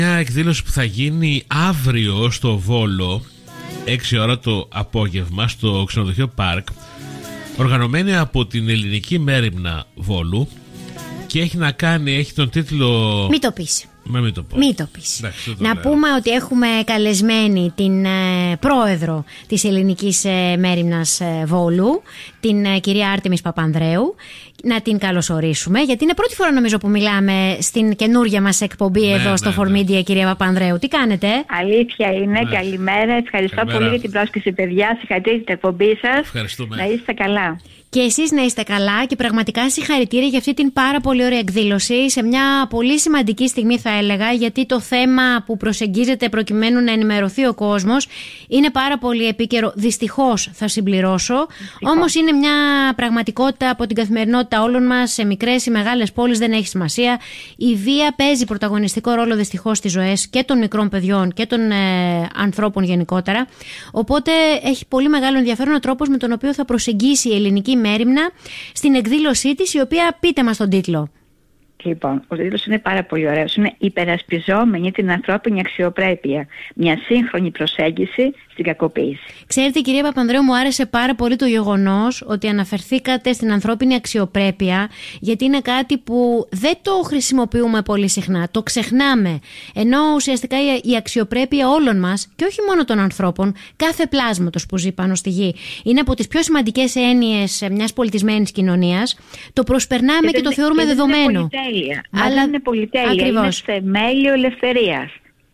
Μια εκδήλωση που θα γίνει αύριο στο Βόλο, 6 ώρα το απόγευμα, στο ξενοδοχείο Πάρκ, οργανωμένη από την Ελληνική Μέριμνα Βόλου, και έχει τον τίτλο... Μη το πεις. Μη το πεις. Να πούμε ότι έχουμε καλεσμένη την πρόεδρο της Ελληνικής Μέριμνας Βόλου, την κυρία Άρτεμις Παπανδρέου. Να την καλωσορίσουμε, γιατί είναι πρώτη φορά νομίζω που μιλάμε στην καινούργια μας εκπομπή εδώ στο Φορμίντια, κυρία Παπανδρέου. Τι κάνετε? Αλήθεια είναι, καλημέρα. Ευχαριστώ πολύ για την πρόσκληση, παιδιά. Συγχαρητήρια για την εκπομπή σας. Ευχαριστούμε. Να είστε καλά. Και εσείς να είστε καλά, και πραγματικά συγχαρητήρια για αυτή την πάρα πολύ ωραία εκδήλωση σε μια πολύ σημαντική στιγμή, θα έλεγα, γιατί το θέμα που προσεγγίζεται προκειμένου να ενημερωθεί ο κόσμος είναι πάρα πολύ επίκαιρο. Δυστυχώς, θα συμπληρώσω. Όμως είναι μια πραγματικότητα από την καθημερινότητα όλων μας, σε μικρές ή μεγάλες πόλεις, δεν έχει σημασία. Η βία παίζει πρωταγωνιστικό ρόλο δυστυχώς στις ζωές και των μικρών παιδιών και των ανθρώπων γενικότερα. Οπότε έχει πολύ μεγάλο ενδιαφέρον ο τρόπος με τον οποίο θα προσεγγίσει η Ελληνική Μέριμνα στην εκδήλωσή της, η οποία, πείτε μας τον τίτλο. Λοιπόν, ο τίτλος είναι πάρα πολύ ωραίος. Είναι «Υπερασπιζόμενη την ανθρώπινη αξιοπρέπεια. Μια σύγχρονη προσέγγιση στην κακοποίηση». Ξέρετε, κυρία Παπανδρέου, μου άρεσε πάρα πολύ το γεγονός ότι αναφερθήκατε στην ανθρώπινη αξιοπρέπεια, γιατί είναι κάτι που δεν το χρησιμοποιούμε πολύ συχνά, το ξεχνάμε. Ενώ ουσιαστικά η αξιοπρέπεια όλων μας, και όχι μόνο των ανθρώπων, κάθε πλάσματος που ζει πάνω στη γη, είναι από τις πιο σημαντικές έννοιες μιας πολιτισμένης κοινωνίας. Το προσπερνάμε και το θεωρούμε δεδομένο. Αλλά δεν είναι πολυτέλεια, ακριβώς. Είναι θεμέλιο ελευθερίας.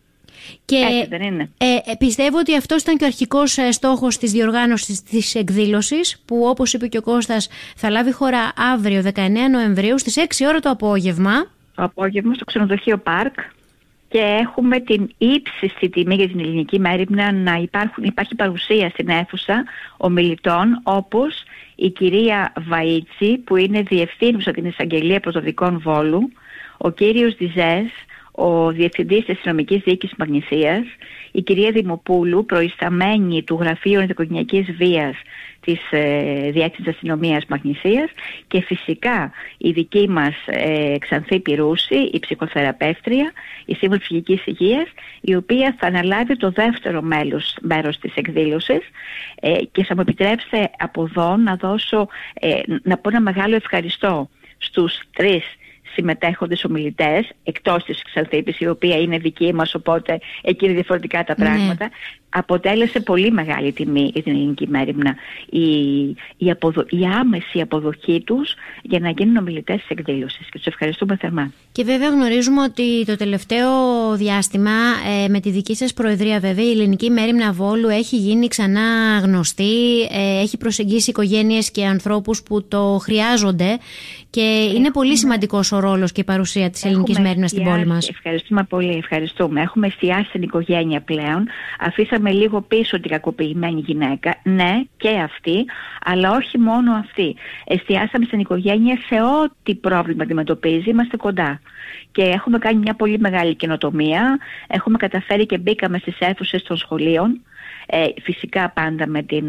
Και δεν είναι. Πιστεύω ότι αυτός ήταν και ο αρχικός στόχος της διοργάνωσης της εκδήλωσης, που, όπως είπε και ο Κώστας, θα λάβει χώρα αύριο 19 Νοεμβρίου στις 6 ώρα το απόγευμα. Το απόγευμα στο ξενοδοχείο Πάρκ. Και έχουμε την ύψιστη τιμή για την Ελληνική Μέριμνα να υπάρχει παρουσία στην αίθουσα ομιλητών, όπως η κυρία Βαΐτσι, που είναι διευθύνουσα την Εισαγγελία Πρωτοδικών Βόλου, ο κύριος Διζές, ο Διευθυντής της Αστυνομικής Διοίκησης Μαγνησίας, η κυρία Δημοπούλου, προϊσταμένη του Γραφείου Ενδοοικογενειακής Βίας της Διεύθυνσης Αστυνομίας Μαγνησίας, και φυσικά η δική μας Ξανθή Πυρούση, η ψυχοθεραπεύτρια, η σύμβουλη ψυχικής υγείας, η οποία θα αναλάβει το δεύτερο μέρος της εκδήλωσης, και θα μου επιτρέψετε από εδώ να πω ένα μεγάλο ευχαριστώ στους 3 συμμετέχοντες ομιλητές, εκτός της Ξανθήπης, η οποία είναι δική μας, οπότε εκεί είναι διαφορετικά τα πράγματα. Ναι. Αποτέλεσε πολύ μεγάλη τιμή για την Ελληνική Μέριμνα η άμεση αποδοχή τους για να γίνουν ομιλητές της εκδήλωσης, και τους ευχαριστούμε θερμά. Και βέβαια γνωρίζουμε ότι το τελευταίο διάστημα, με τη δική σας προεδρία βέβαια, η Ελληνική Μέριμνα Βόλου έχει γίνει ξανά γνωστή, έχει προσεγγίσει οικογένειες και ανθρώπους που το χρειάζονται, και είναι πολύ σημαντικός ο ρόλος και η παρουσία της Ελληνικής Μέριμνας στην πόλη μας. Ευχαριστούμε πολύ, ευχαριστούμε. Έχουμε εστιάσει στην οικογένεια πλέον. Αφήσαμε λίγο πίσω την κακοποιημένη γυναίκα, ναι, και αυτή, αλλά όχι μόνο αυτή. Εστιάσαμε στην οικογένεια σε ό,τι πρόβλημα αντιμετωπίζει, είμαστε κοντά. Και έχουμε κάνει μια πολύ μεγάλη καινοτομία. Έχουμε καταφέρει και μπήκαμε στις αίθουσες των σχολείων. Φυσικά πάντα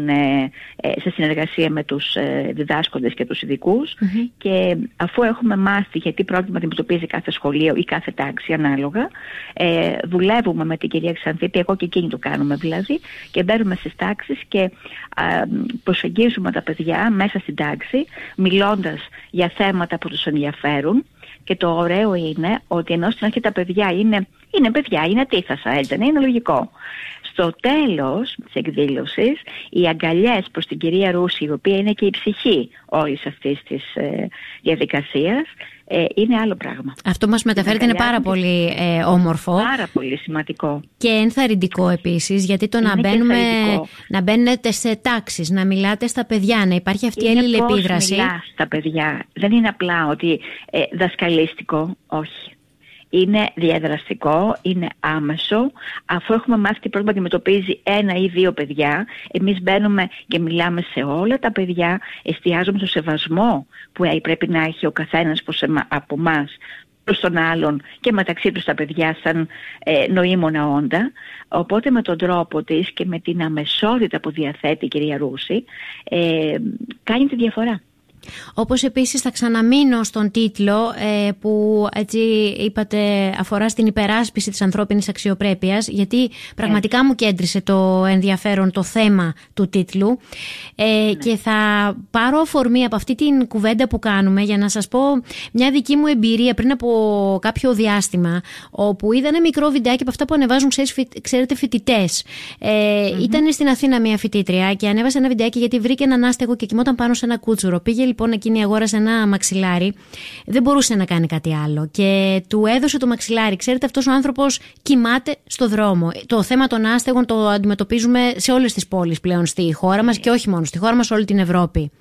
σε συνεργασία με τους διδάσκοντες και τους ειδικούς, και αφού έχουμε μάθει γιατί πρόβλημα αντιμετωπίζει κάθε σχολείο ή κάθε τάξη ανάλογα, δουλεύουμε με την κυρία Ξανθήπη, εγώ και εκείνη το κάνουμε δηλαδή, και μπαίνουμε στις τάξεις και προσεγγίζουμε τα παιδιά μέσα στην τάξη, μιλώντας για θέματα που τους ενδιαφέρουν. Και το ωραίο είναι ότι ενώ στην αρχή τα παιδιά είναι παιδιά, είναι τύθασα, έτσι δεν είναι λογικό. Στο τέλος της εκδήλωσης, οι αγκαλιές προς την κυρία Ρούση, η οποία είναι και η ψυχή όλης αυτής της διαδικασίας, είναι άλλο πράγμα. Αυτό μας μεταφέρεται, είναι πάρα πολύ όμορφο. Πάρα πολύ σημαντικό. Και ενθαρρυντικό επίσης, γιατί το να μπαίνετε σε τάξεις, να μιλάτε στα παιδιά, να υπάρχει αυτή η αλληλεπίδραση. Είναι πώς μιλάς στα παιδιά. Δεν είναι απλά ότι δασκαλίστικο, όχι. Είναι διαδραστικό, είναι άμεσο. Αφού έχουμε μάθει τι πρόβλημα αντιμετωπίζει 1 ή 2 παιδιά, εμείς μπαίνουμε και μιλάμε σε όλα τα παιδιά, εστιάζουμε στο σεβασμό που πρέπει να έχει ο καθένας από εμάς προς τον άλλον και μεταξύ τους τα παιδιά σαν νοήμονα όντα. Οπότε με τον τρόπο της και με την αμεσότητα που διαθέτει η κυρία Ρούση, κάνει τη διαφορά. Όπως επίσης θα ξαναμείνω στον τίτλο που έτσι είπατε αφορά στην υπεράσπιση της ανθρώπινης αξιοπρέπειας, γιατί πραγματικά μου κέντρισε το ενδιαφέρον το θέμα του τίτλου και θα πάρω αφορμή από αυτή την κουβέντα που κάνουμε για να σας πω μια δική μου εμπειρία πριν από κάποιο διάστημα, όπου είδα ένα μικρό βιντεάκι από αυτά που ανεβάζουν ξέρετε φοιτητές. Ήταν στην Αθήνα μια φοιτήτρια και ανέβασε ένα βιντεάκι γιατί βρήκε έναν άστεγο και κοιμόταν πάνω σε ένα κούτσουρο. Πήγε λοιπόν εκείνη, αγόρασε ένα μαξιλάρι, δεν μπορούσε να κάνει κάτι άλλο και του έδωσε το μαξιλάρι. Ξέρετε, αυτός ο άνθρωπος κοιμάται στο δρόμο. Το θέμα των άστεγων το αντιμετωπίζουμε σε όλες τις πόλεις πλέον στη χώρα μας και όχι μόνο στη χώρα μας, σε όλη την Ευρώπη.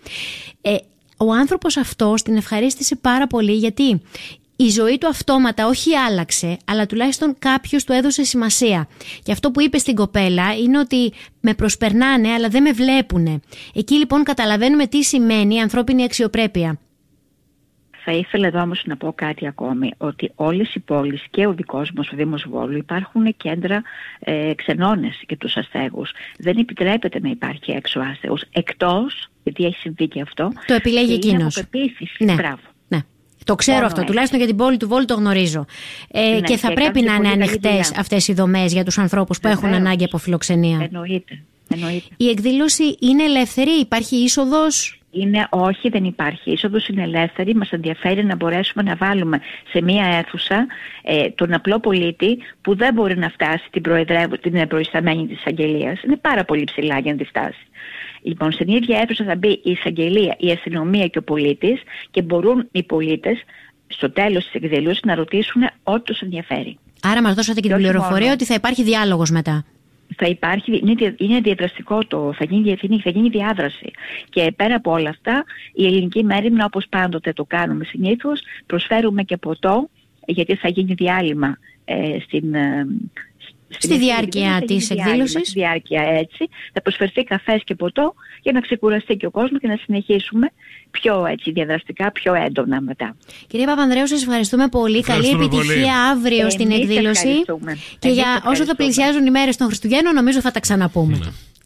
Ο άνθρωπος αυτός την ευχαρίστησε πάρα πολύ, γιατί η ζωή του αυτόματα όχι άλλαξε, αλλά τουλάχιστον κάποιος του έδωσε σημασία. Και αυτό που είπε στην κοπέλα είναι ότι με προσπερνάνε αλλά δεν με βλέπουνε. Εκεί λοιπόν καταλαβαίνουμε τι σημαίνει η ανθρώπινη αξιοπρέπεια. Θα ήθελα εδώ όμως να πω κάτι ακόμη, ότι όλες οι πόλεις και ο δικός μας ο Δήμος Βόλου υπάρχουν κέντρα ξενώνες για τους αστέγους. Δεν επιτρέπεται να υπάρχει έξω άστεγος, εκτός, γιατί έχει συμβεί και αυτό, το επιλέγει εκείνος. Είναι αποπεποίθηση. Ναι. Μπράβο. Ναι. Το ξέρω αυτό, τουλάχιστον για την πόλη του Βόλου το γνωρίζω. Ναι, και θα πρέπει να είναι ανοιχτές αυτές οι δομές για τους ανθρώπους που έχουν ανάγκη από φιλοξενία. Εννοείται. Η εκδήλωση είναι ελεύθερη, υπάρχει είσοδος? Όχι, δεν υπάρχει είσοδος, είναι ελεύθερη. Μας ενδιαφέρει να μπορέσουμε να βάλουμε σε μία αίθουσα τον απλό πολίτη που δεν μπορεί να φτάσει την προϊσταμένη της εισαγγελίας. Είναι πάρα πολύ ψηλά για να τη φτάσει. Λοιπόν, στην ίδια αίθουσα θα μπει η εισαγγελία, η αστυνομία και ο πολίτης και μπορούν οι πολίτες στο τέλος της εκδήλωσης να ρωτήσουν ό,τι τους ενδιαφέρει. Άρα μας δώσατε και την πληροφορία ότι θα υπάρχει διάλογος μετά. Θα υπάρχει, είναι διαδραστικό θα γίνει διάδραση. Και πέρα από όλα αυτά, η Ελληνική Μέριμνα, όπως πάντοτε το κάνουμε συνήθως, προσφέρουμε και ποτό, γιατί θα γίνει διάλειμμα στη διάρκεια της εκδήλωσης. Στη διάρκεια έτσι, θα προσφερθεί καφές και ποτό για να ξεκουραστεί και ο κόσμος και να συνεχίσουμε πιο έτσι διαδραστικά, πιο έντονα μετά. Κυρία Παπανδρέου, σας ευχαριστούμε πολύ. Καλή επιτυχία αύριο στην εκδήλωση. Και για όσο θα πλησιάζουν οι μέρες των Χριστουγέννων, νομίζω θα τα ξαναπούμε.